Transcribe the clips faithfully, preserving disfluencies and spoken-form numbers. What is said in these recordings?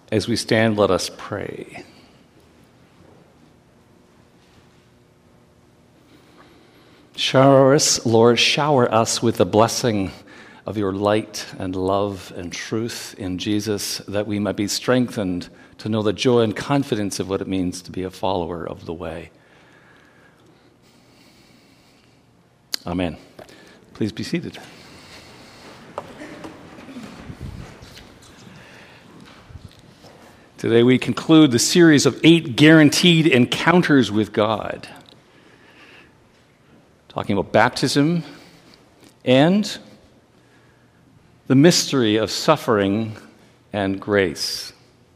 As we stand, let us pray. Shower us, Lord, shower us with the blessing of your light and love and truth in Jesus, that we might be strengthened to know the joy and confidence of what it means to be a follower of the way. Amen. Please be seated. Today we conclude the series of eight guaranteed encounters with God, talking about baptism and the mystery of suffering and grace.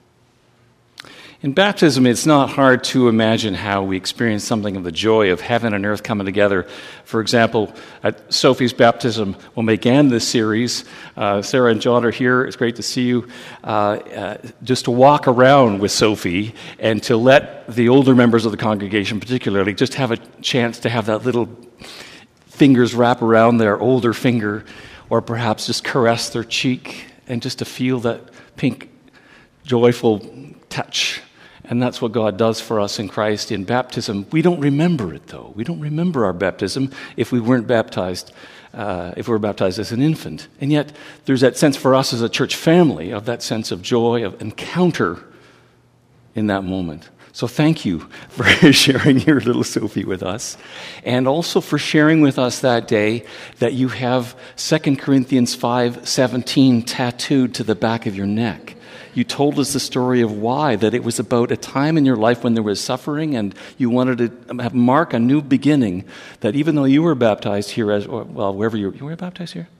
In baptism, it's not hard to imagine how we experience something of the joy of heaven and earth coming together. For example, at Sophie's baptism, when we began this series, uh, Sarah and John are here. It's great to see you. Uh, uh, just to walk around with Sophie and to let the older members of the congregation particularly just have a chance to have that little fingers wrap around their older finger, or perhaps just caress their cheek, and just to feel that pink, joyful touch. And that's what God does for us in Christ in baptism. We don't remember it, though. We don't remember our baptism if we weren't baptized, uh, if we were baptized as an infant. And yet, there's that sense for us as a church family of that sense of joy, of encounter in that moment. So thank you for sharing your little Sophie with us, and also for sharing with us that day that you have Second Corinthians five seventeen tattooed to the back of your neck. You told us the story of why, that it was about a time in your life when there was suffering and you wanted to have mark a new beginning, that even though you were baptized here, as well, wherever you were, you were baptized here?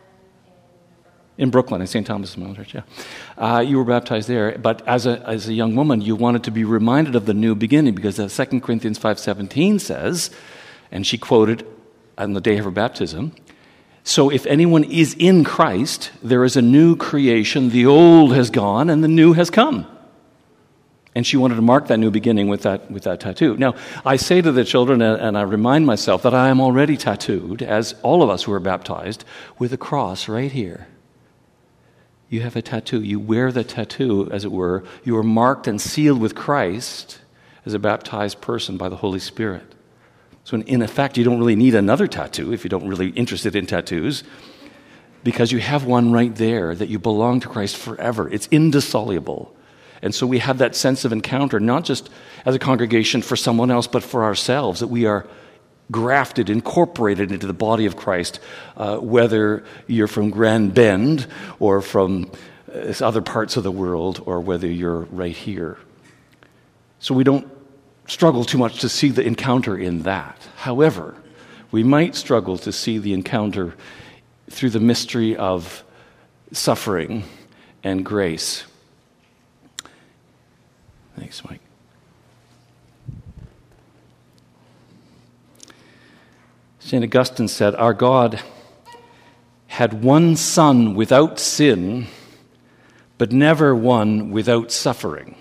In Brooklyn, at Saint Thomas Mountain Church, yeah. Uh, you were baptized there, but as a as a young woman, you wanted to be reminded of the new beginning, because as Second Corinthians five seventeen says, and she quoted on the day of her baptism, "So if anyone is in Christ, there is a new creation. The old has gone and the new has come." And she wanted to mark that new beginning with that with that tattoo. Now, I say to the children, and I remind myself, that I am already tattooed, as all of us who are baptized, with a cross right here. You have a tattoo. You wear the tattoo, as it were. You are marked and sealed with Christ as a baptized person by the Holy Spirit. So in, in effect, you don't really need another tattoo if you don't really interested in tattoos, because you have one right there that you belong to Christ forever. It's indissoluble. And so we have that sense of encounter, not just as a congregation for someone else, but for ourselves, that we are grafted, incorporated into the body of Christ, uh, whether you're from Grand Bend or from uh, other parts of the world, or whether you're right here. So we don't struggle too much to see the encounter in that. However, we might struggle to see the encounter through the mystery of suffering and grace. Thanks, Mike. Saint Augustine said, "Our God had one Son without sin, but never one without suffering."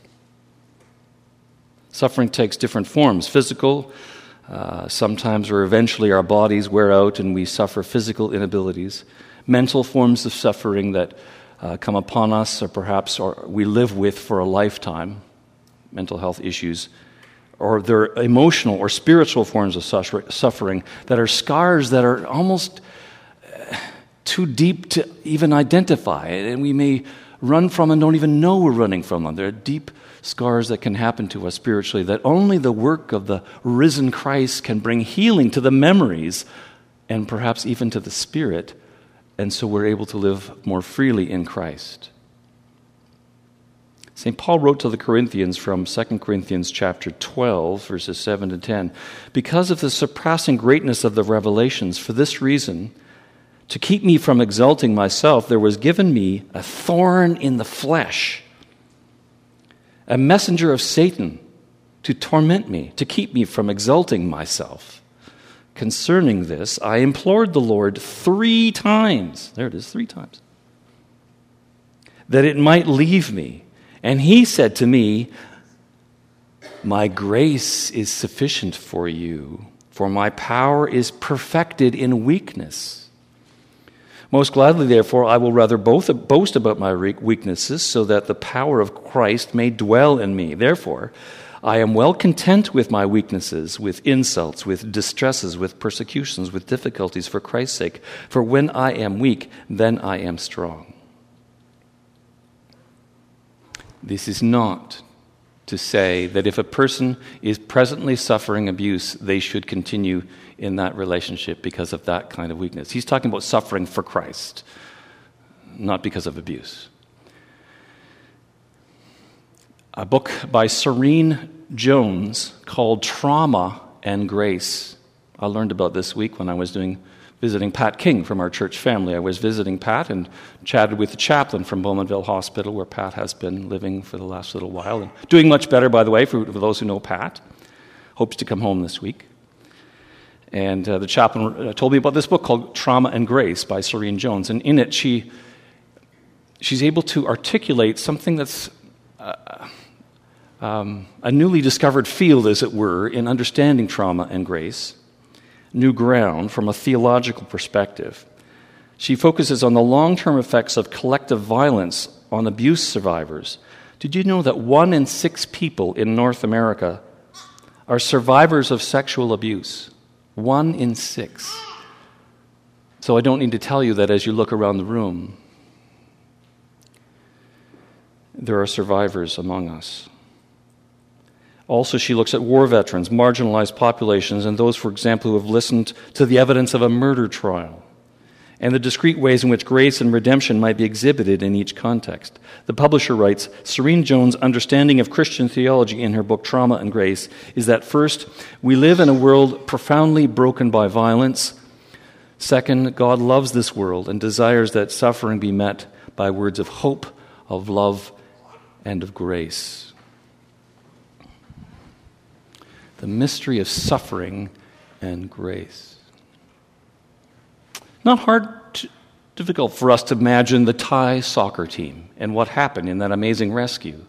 Suffering takes different forms. Physical, uh, sometimes or eventually our bodies wear out and we suffer physical inabilities. Mental forms of suffering that uh, come upon us, or perhaps or we live with for a lifetime, mental health issues. Or they're emotional or spiritual forms of suffering that are scars that are almost too deep to even identify. And we may run from and don't even know we're running from them. There are deep scars that can happen to us spiritually that only the work of the risen Christ can bring healing to the memories and perhaps even to the spirit. And so we're able to live more freely in Christ. Saint Paul wrote to the Corinthians from Second Corinthians chapter twelve, verses seven to ten, "Because of the surpassing greatness of the revelations, for this reason, to keep me from exalting myself, there was given me a thorn in the flesh, a messenger of Satan to torment me, to keep me from exalting myself. Concerning this, I implored the Lord three times," there it is, three times, "that it might leave me. And he said to me, My grace is sufficient for you, for my power is perfected in weakness. Most gladly, therefore, I will rather both boast about my weaknesses, so that the power of Christ may dwell in me. Therefore, I am well content with my weaknesses, with insults, with distresses, with persecutions, with difficulties for Christ's sake. For when I am weak, then I am strong. This is not to say that if a person is presently suffering abuse, they should continue in that relationship because of that kind of weakness. He's talking about suffering for Christ, not because of abuse. A book by Serene Jones called Trauma and Grace. I learned about this week when I was doing visiting Pat King from our church family. I was visiting Pat and chatted with the chaplain from Bowmanville Hospital, where Pat has been living for the last little while, and doing much better, by the way, for, for those who know Pat. Hopes to come home this week. And uh, the chaplain told me about this book called Trauma and Grace by Serene Jones. And in it, she she's able to articulate something that's uh, um, a newly discovered field, as it were, in understanding trauma and grace, new ground from a theological perspective. She focuses on the long-term effects of collective violence on abuse survivors. Did you know that one in six people in North America are survivors of sexual abuse? One in six. So I don't need to tell you that as you look around the room, there are survivors among us. Also, she looks at war veterans, marginalized populations, and those, for example, who have listened to the evidence of a murder trial, and the discrete ways in which grace and redemption might be exhibited in each context. The publisher writes, Serene Jones' understanding of Christian theology in her book Trauma and Grace is that first, we live in a world profoundly broken by violence. Second, God loves this world and desires that suffering be met by words of hope, of love, and of grace. The mystery of suffering and grace. Not hard, to, difficult for us to imagine the Thai soccer team and what happened in that amazing rescue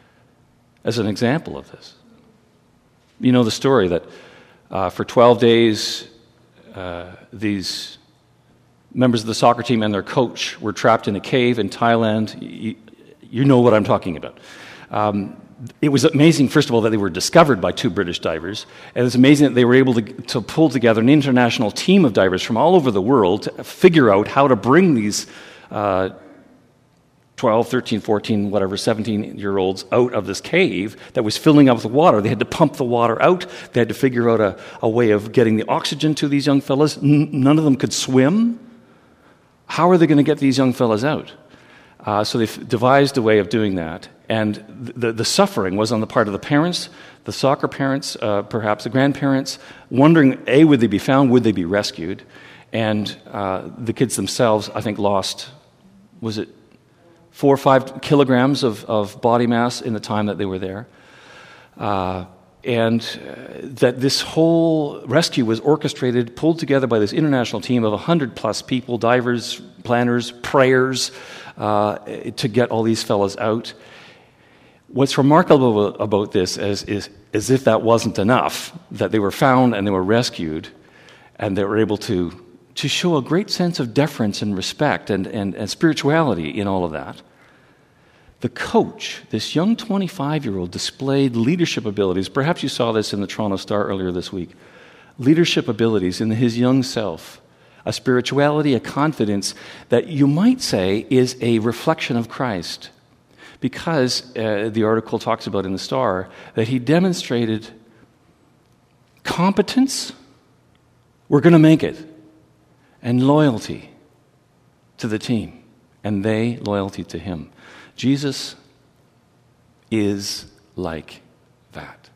as an example of this. You know the story that uh, for twelve days, uh, these members of the soccer team and their coach were trapped in a cave in Thailand. You, you know what I'm talking about. Um, It was amazing, first of all, that they were discovered by two British divers, and it's amazing that they were able to, to pull together an international team of divers from all over the world to figure out how to bring these uh, twelve, thirteen, fourteen, whatever, seventeen-year-olds out of this cave that was filling up with water. They had to pump the water out. They had to figure out a, a way of getting the oxygen to these young fellas. N- none of them could swim. How are they going to get these young fellas out? Uh, so they devised a way of doing that. And the, the suffering was on the part of the parents, the soccer parents, uh, perhaps the grandparents, wondering, A, would they be found, would they be rescued? And uh, the kids themselves, I think, lost, was it four or five kilograms of, of body mass in the time that they were there? Uh, and uh, that this whole rescue was orchestrated, pulled together by this international team of one hundred plus people, divers, planners, prayers, uh, to get all these fellas out. What's remarkable about this is, is as if that wasn't enough, that they were found and they were rescued, and they were able to, to show a great sense of deference and respect and, and, and spirituality in all of that. The coach, this young twenty-five-year-old, displayed leadership abilities. Perhaps you saw this in the Toronto Star earlier this week. Leadership abilities in his young self, a spirituality, a confidence that you might say is a reflection of Christ. Because uh, the article talks about in the Star that he demonstrated competence, we're going to make it, and loyalty to the team, and they loyalty to him. Jesus is like that.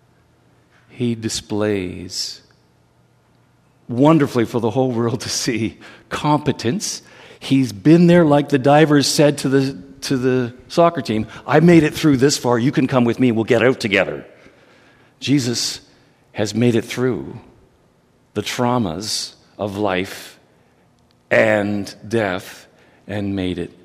He displays wonderfully for the whole world to see competence. He's been there, like the divers said to the to the soccer team, I made it through this far, you can come with me, we'll get out together. Jesus has made it through the traumas of life and death and made it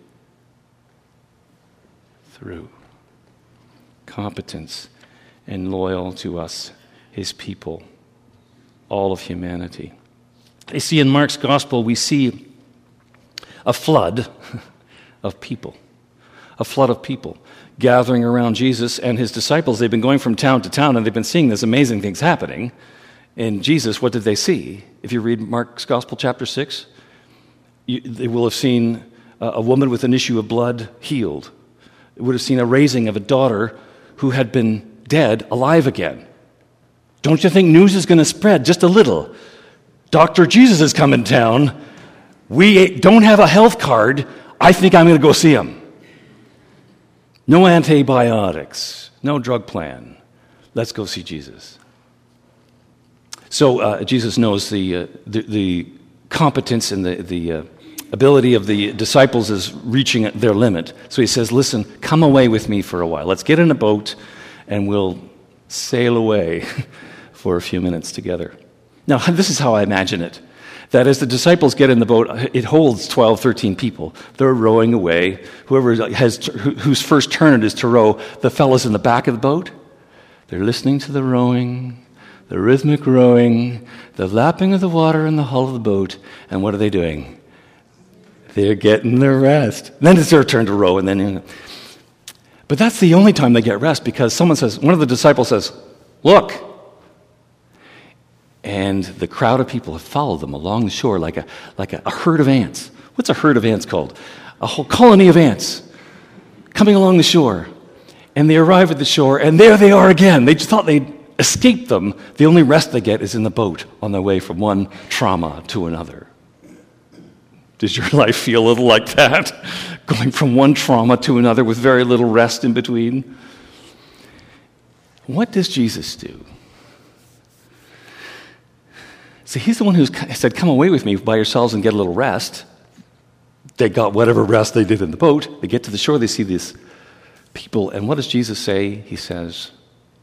through. Competence and loyal to us, his people, all of humanity. You see, in Mark's gospel, we see a flood of people. A flood of people gathering around Jesus and his disciples. They've been going from town to town, and they've been seeing these amazing things happening. And Jesus, what did they see? If you read Mark's Gospel, chapter six, you, they will have seen a, a woman with an issue of blood healed. They would have seen a raising of a daughter who had been dead alive again. Don't you think news is going to spread just a little? Doctor Jesus has come in town. We don't have a health card. I think I'm going to go see him. No antibiotics, no drug plan. Let's go see Jesus. So uh, Jesus knows the, uh, the the competence and the, the uh, ability of the disciples is reaching their limit. So he says, listen, come away with me for a while. Let's get in a boat and we'll sail away for a few minutes together. Now, this is how I imagine it. That as the disciples get in the boat, it holds twelve, thirteen people. They're rowing away. Whoever has, whose first turn it is to row, the fellows in the back of the boat, they're listening to the rowing, the rhythmic rowing, the lapping of the water in the hull of the boat, and what are they doing? They're getting their rest. Then it's their turn to row, and then, you know. But that's the only time they get rest, because someone says, one of the disciples says, look. And the crowd of people have followed them along the shore like a like a, a herd of ants. What's a herd of ants called? A whole colony of ants coming along the shore. And they arrive at the shore, and there they are again. They just thought they'd escaped them. The only rest they get is in the boat on their way from one trauma to another. Does your life feel a little like that? Going from one trauma to another with very little rest in between? What does Jesus do? So he's the one who said, come away with me by yourselves and get a little rest. They got whatever rest they did in the boat. They get to the shore, they see these people, and what does Jesus say? He says,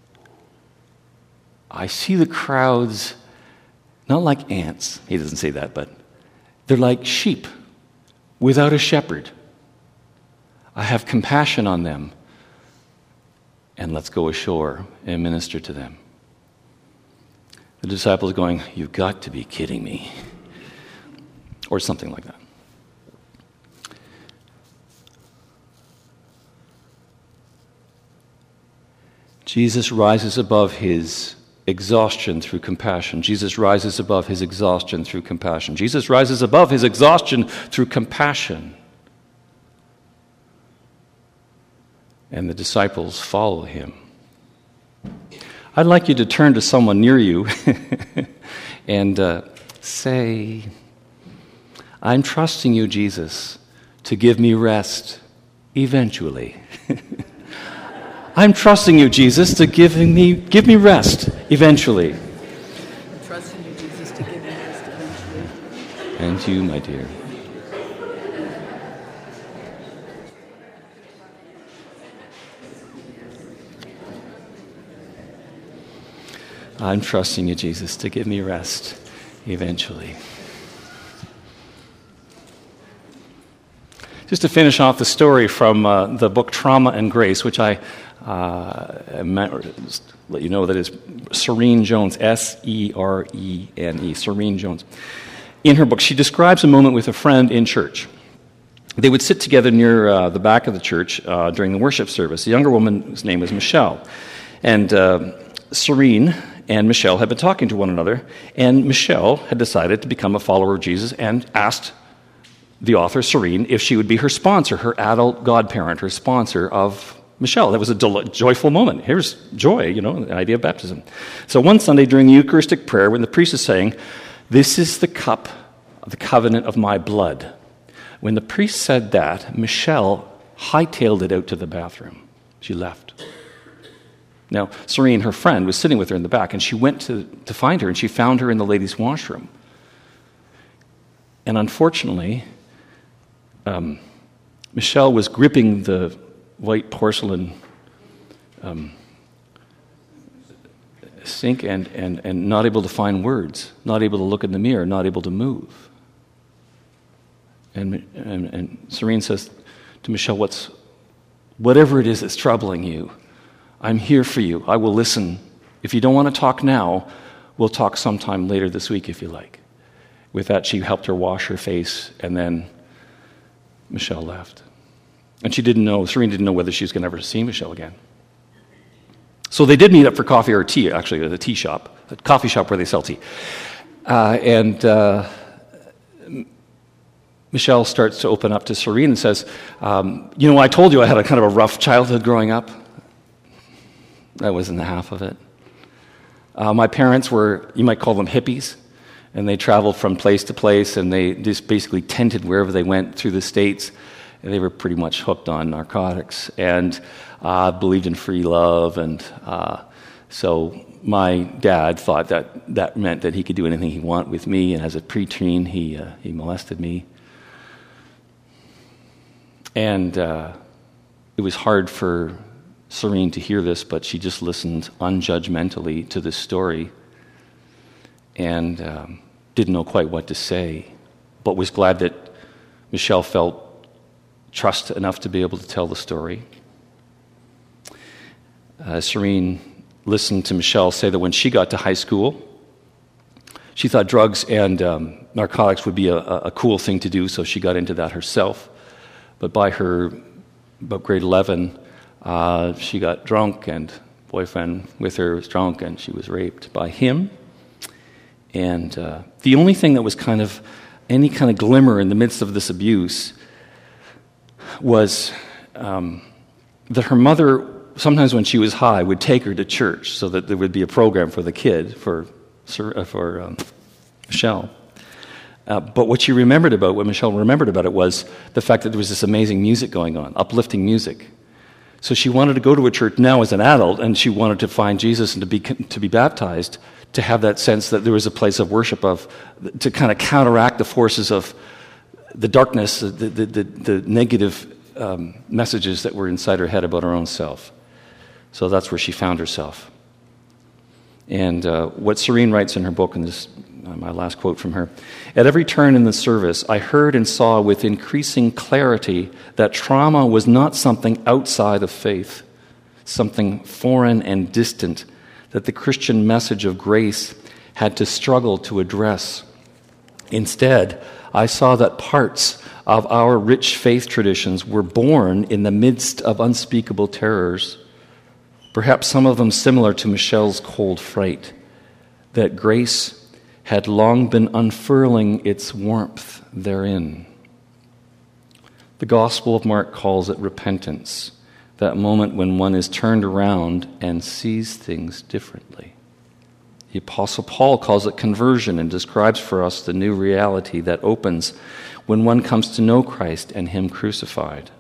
I see the crowds not like ants. He doesn't say that, but they're like sheep without a shepherd. I have compassion on them, and let's go ashore and minister to them. The disciples going, you've got to be kidding me. Or something like that. Jesus rises above his exhaustion through compassion. Jesus rises above his exhaustion through compassion. Jesus rises above his exhaustion through compassion. And the disciples follow him. I'd like you to turn to someone near you and uh, say, I'm trusting you, Jesus, to give me rest eventually. I'm trusting you, Jesus, to give me give me rest eventually. I'm trusting you, Jesus, to give me rest eventually. And you, my dear. I'm trusting you, Jesus, to give me rest eventually. Just to finish off the story from uh, the book Trauma and Grace, which I uh, meant, just let you know that is Serene Jones, S E R E N E, Serene Jones. In her book, she describes a moment with a friend in church. They would sit together near uh, the back of the church uh, during the worship service. A younger woman's name was Michelle. And uh, Serene and Michelle had been talking to one another, and Michelle had decided to become a follower of Jesus and asked the author, Serene, if she would be her sponsor, her adult godparent, her sponsor of Michelle. That was a del- joyful moment. Here's joy, you know, the idea of baptism. So one Sunday during the Eucharistic prayer, when the priest is saying, this is the cup of the covenant of my blood, when the priest said that, Michelle hightailed it out to the bathroom. She left. Now, Serene, her friend, was sitting with her in the back, and she went to, to find her, and she found her in the ladies' washroom. And unfortunately, um, Michelle was gripping the white porcelain um, sink and, and, and not able to find words, not able to look in the mirror, not able to move. And, and, and Serene says to Michelle, "What's whatever it is that's troubling you, I'm here for you. I will listen. If you don't want to talk now, we'll talk sometime later this week if you like." With that, she helped her wash her face and then Michelle left. And she didn't know, Serene didn't know whether she was going to ever see Michelle again. So they did meet up for coffee or tea, actually, at a tea shop, a coffee shop where they sell tea. Uh, and uh, Michelle starts to open up to Serene and says, um, you know, I told you I had a kind of a rough childhood growing up. That wasn't the half of it. Uh, my parents were, you might call them hippies, and they traveled from place to place, and they just basically tented wherever they went through the States. And they were pretty much hooked on narcotics and uh, believed in free love. And uh, so my dad thought that that meant that he could do anything he wanted with me. And as a preteen, he uh, he molested me. And uh, it was hard for Serene to hear this, but she just listened unjudgmentally to this story and um, didn't know quite what to say, but was glad that Michelle felt trust enough to be able to tell the story. Uh, Serene listened to Michelle say that when she got to high school, she thought drugs and um, narcotics would be a, a cool thing to do, so she got into that herself. But by her, about grade eleven, uh, she got drunk, and boyfriend with her was drunk, and she was raped by him. And uh, the only thing that was kind of any kind of glimmer in the midst of this abuse was um, that her mother, sometimes when she was high, would take her to church so that there would be a program for the kid, for for um, Michelle. Uh, but what she remembered about, what Michelle remembered about it was the fact that there was this amazing music going on, uplifting music. So she wanted to go to a church now as an adult, and she wanted to find Jesus and to be to be baptized, to have that sense that there was a place of worship, of to kind of counteract the forces of the darkness, the the, the, the negative um, messages that were inside her head about her own self. So that's where she found herself. And uh, what Serene writes in her book, and this uh, my last quote from her, at every turn in the service, I heard and saw with increasing clarity that trauma was not something outside of faith, something foreign and distant that the Christian message of grace had to struggle to address. Instead, I saw that parts of our rich faith traditions were born in the midst of unspeakable terrors, perhaps some of them similar to Michelle's cold fright, that grace had long been unfurling its warmth therein. The Gospel of Mark calls it repentance, that moment when one is turned around and sees things differently. The Apostle Paul calls it conversion and describes for us the new reality that opens when one comes to know Christ and Him crucified.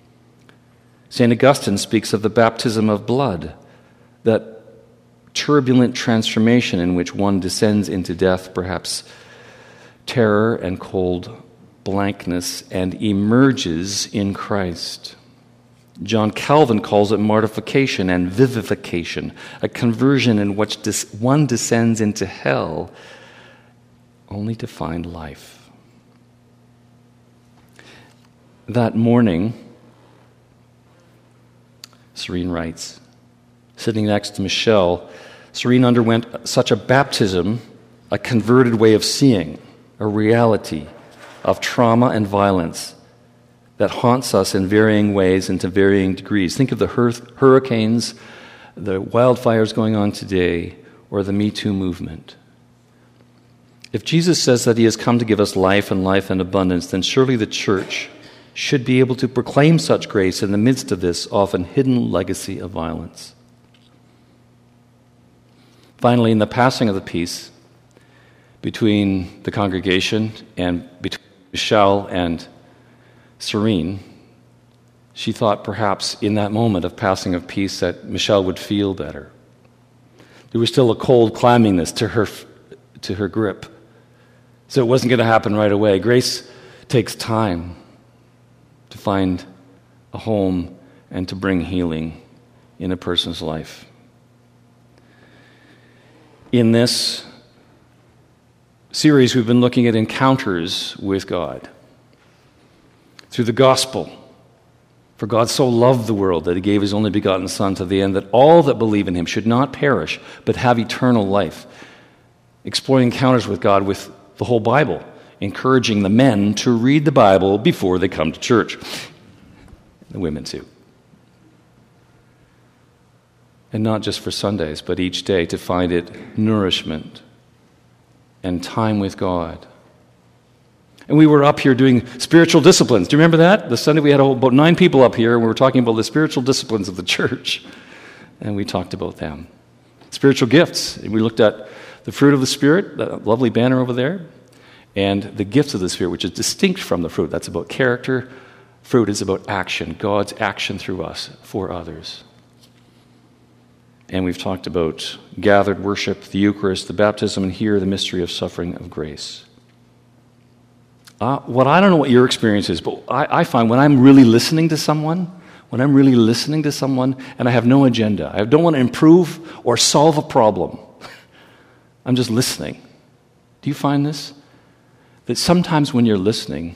Saint Augustine speaks of the baptism of blood, that turbulent transformation in which one descends into death, perhaps terror and cold blankness, and emerges in Christ. John Calvin calls it mortification and vivification, a conversion in which one descends into hell only to find life. That morning, Serene writes, sitting next to Michelle, Serene underwent such a baptism, a converted way of seeing, a reality of trauma and violence that haunts us in varying ways and to varying degrees. Think of the hur- hurricanes, the wildfires going on today, or the Me Too movement. If Jesus says that He has come to give us life and life in abundance, then surely the church should be able to proclaim such grace in the midst of this often hidden legacy of violence. Finally, in the passing of the peace between the congregation and between Michelle and Serene, she thought perhaps in that moment of passing of peace that Michelle would feel better. There was still a cold clammingness to her to her grip, so it wasn't going to happen right away. Grace takes time to find a home and to bring healing in a person's life. In this series, we've been looking at encounters with God through the gospel. For God so loved the world that He gave His only begotten Son to the end that all that believe in Him should not perish, but have eternal life. Exploring encounters with God with the whole Bible encouraging the men to read the Bible before they come to church. The women too. And not just for Sundays, but each day to find it nourishment and time with God. And we were up here doing spiritual disciplines. Do you remember that? The Sunday we had about nine people up here, and we were talking about the spiritual disciplines of the church. And we talked about them. Spiritual gifts. And we looked at the fruit of the Spirit, that lovely banner over there, and the gifts of the Spirit, which is distinct from the fruit. That's about character. Fruit is about action, God's action through us for others. And we've talked about gathered worship, the Eucharist, the baptism, and here the mystery of suffering of grace. Uh, what I don't know what your experience is, but I, I find when I'm really listening to someone, when I'm really listening to someone and I have no agenda, I don't want to improve or solve a problem, I'm just listening. Do you find this? That sometimes when you're listening,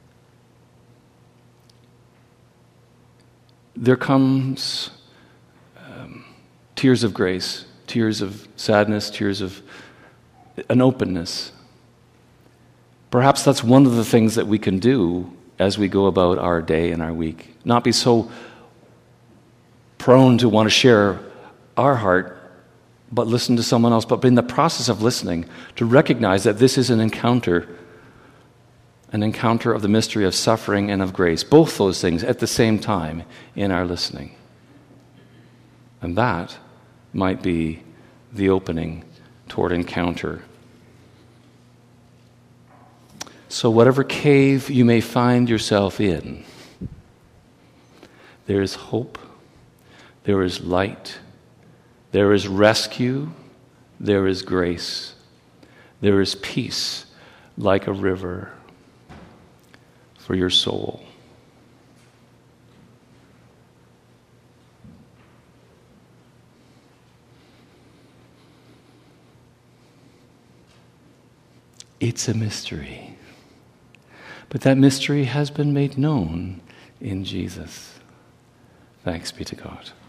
there comes um, tears of grace, tears of sadness, tears of an openness. Perhaps that's one of the things that we can do as we go about our day and our week. Not be so prone to want to share our heart, but listen to someone else. But in the process of listening, to recognize that this is an encounter, an encounter of the mystery of suffering and of grace. Both those things at the same time in our listening. And that might be the opening toward encounter. So whatever cave you may find yourself in, there is hope, there is light, there is rescue, there is grace, there is peace like a river for your soul. It's a mystery. But that mystery has been made known in Jesus. Thanks be to God.